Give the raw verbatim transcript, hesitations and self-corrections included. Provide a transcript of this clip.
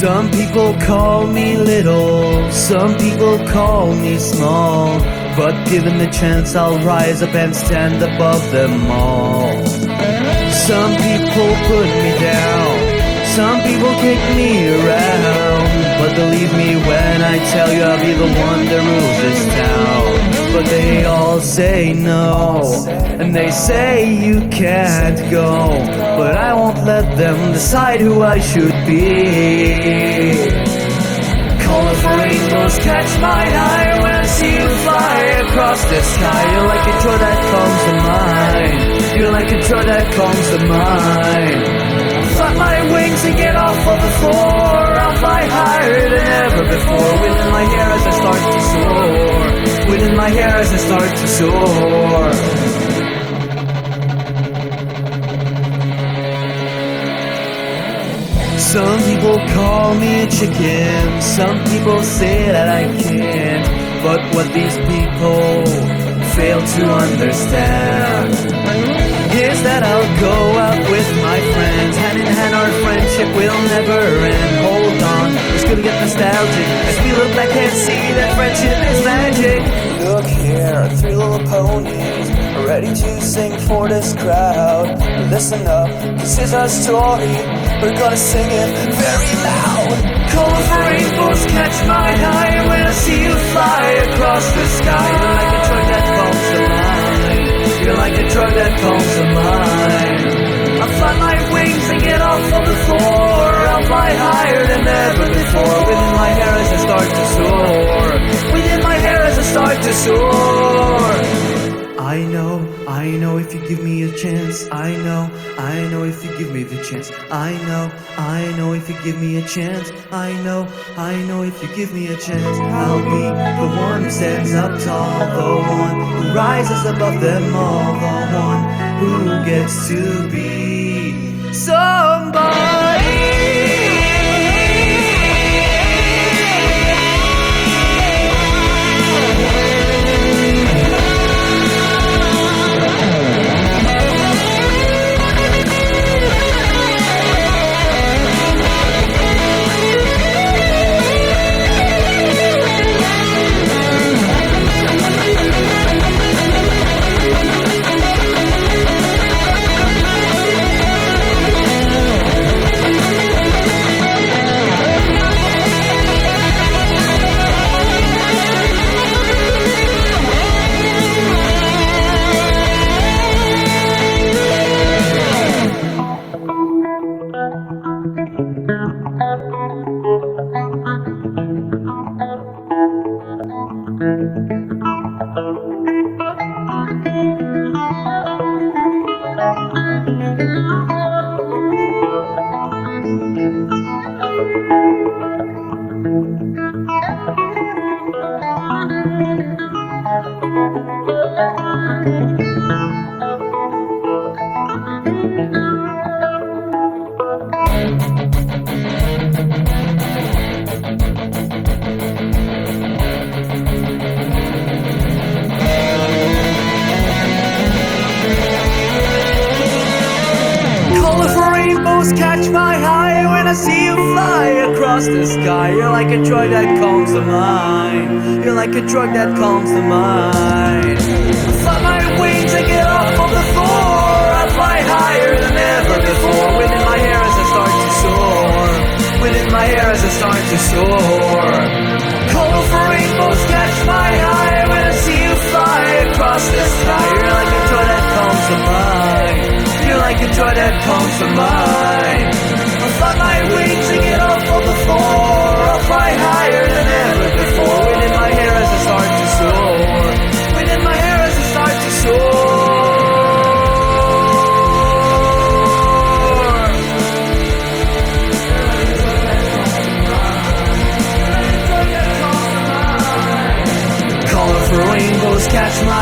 Some people call me little, some people call me small, but given the chance I'll rise up and stand above them all. Some people put me down, some people kick me around, but believe me when I tell you I'll be the one that rules this town. But they all say no, and they say you can't go, but I won't let them decide who I should be. Colorful rainbows catch my eye when I see you fly across the sky. You're like a joy that comes to mind, you're like a joy that comes to mind. Flap my wings and get off of the floor, I'll fly higher than ever before. Wind in my hair as I start to soar, wind in my hair as I start to soar. Some people call me a chicken, some people say that I can't, but what these people fail to understand is that I'll go out with my friends, hand in hand our friendship will never end. Hold on, it's gonna get nostalgic as we look back and see that friendship is magic. Look here, three little ponies ready to sing for this crowd. Listen up, this is our story, we're gonna sing it very loud. Colorful rainbows catch my eye when I see you fly across the sky. You're like a drug that comes to mind, you're like a drug that comes to mind. I'll flap my wings and get off of the floor, I'll fly higher than ever before. Within my hair as I start to soar, within my hair as I start to soar. I know, I know if you give me a chance, I know, I know if you give me the chance, I know, I know if you give me a chance, I know, I know if you give me a chance, I'll be the one who stands up tall, the one who rises above them all, the one who gets to be somebody. Catch my eye when I see you fly across the sky. You're like a drug that calms the mind, you're like a drug that calms the mind. Flap my wings and get off of the floor, I fly higher than ever before. Wind in my hair as I start to soar, wind in my hair as I start to soar. Colorful rainbows catch my eye when I see you fly across the sky. You're like a drug that calms the mind, you're like a joy that comes to mind. I'll flap my wings and get off of the floor, I'll fly higher than ever before. Wind in my hair as I start to soar, wind in my hair as I start to soar. Colorful rainbows catch my